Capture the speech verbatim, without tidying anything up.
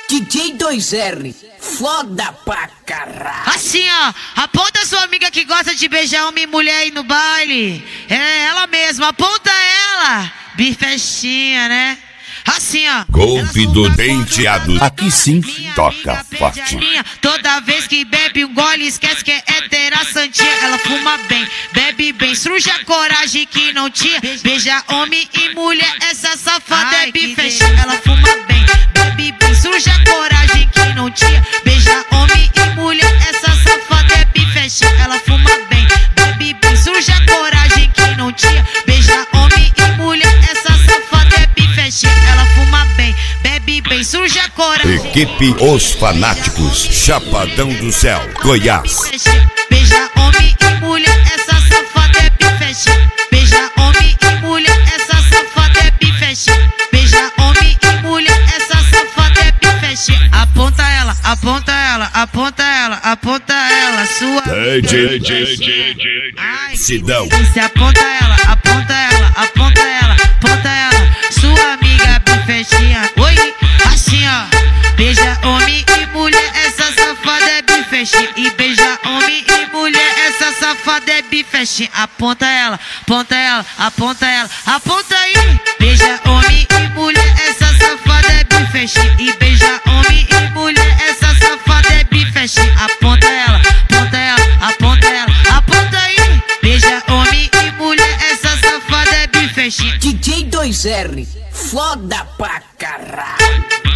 D J dois R, foda pra caralho. Assim, ó, aponta sua amiga que gosta de beijar homem e mulher aí no baile. É ela mesma, aponta ela. Bifestinha, né? Assim, ó. Golpe do denteado. Aqui sim, toca forte. Toda vez que bebe um gole, esquece que é hétera santinha. Ela fuma bem, bebe bem, suja a coragem que não tinha. Beija homem e mulher, essa safada é bifestinha. Ela fuma bem, bebe bem, suja a coragem que não tinha. Beija homem e mulher, essa safada é bifestinha. Ela fuma bem, bebe bem, suja a coragem que não tinha. Beija homem e mulher, essa safada é bifestinha. Ela fuma bem, bebe bem, suja a coragem. Equipe Os Fanáticos, Chapadão do Céu, Goiás. Beija homem e mulher, essa safada é bifestinha. Beija homem e mulher, essa safada é bifestinha. Beija homem e mulher, essa safada é bifestinha. Aponta ela, aponta ela, aponta ela, aponta ela, sua. D J Sidão. Se aponta ela, aponta ela, aponta ela, aponta ela, sua amiga bifestinha. Oi, assim ó. Beija homem e mulher, essa safada é bifestinha. E beija homem e mulher, essa safada é bifestinha. Aponta ela, aponta ela, aponta ela, aponta aí. Beija homem e mulher, essa safada é bifestinha. E beija homem e mulher, essa safada é bifestinha. Aponta ela, aponta ela, aponta ela, aponta aí. Beija homem e mulher, essa safada é bifestinha. D J dois R, foda pra caralho.